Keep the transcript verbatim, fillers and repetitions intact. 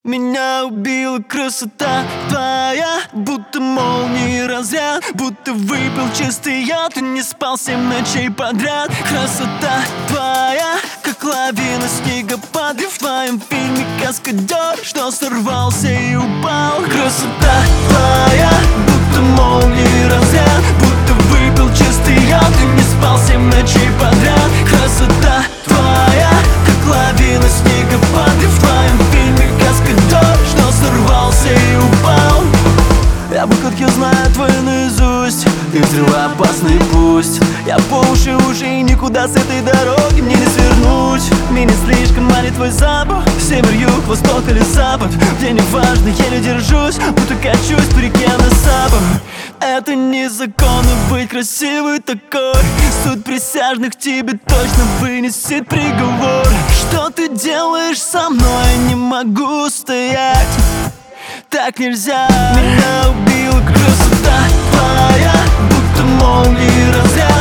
Меня убила красота твоя, будто молнии разряд, будто выпил чистый яд и не спал семь ночей подряд. Красота твоя, как лавина снегопад, в твоем фильме каскадер, что сорвался и упал. Красота твоя, будто молнии разряд, будто выпил чистый яд и не спал семь ночей подряд. Красота твоя, как лавина снегопад, в твоем фильме каскадер, что сорвался и упал. Я бы как я знаю твою наизусть, ты взрыла опасный пусть. Я по уши уже и никуда с этой дороги мне не свернуть. Меня слишком манит твой запах, север, юг, восток или запад. Мне не важно, еле держусь, будто качусь по реке на сапах. Это незаконно быть красивой такой. Суд присяжных тебе точно вынесет приговор. Что ты делаешь со мной, я не могу стоять. Так нельзя. Меня убила красота твоя, будто молнии разряд,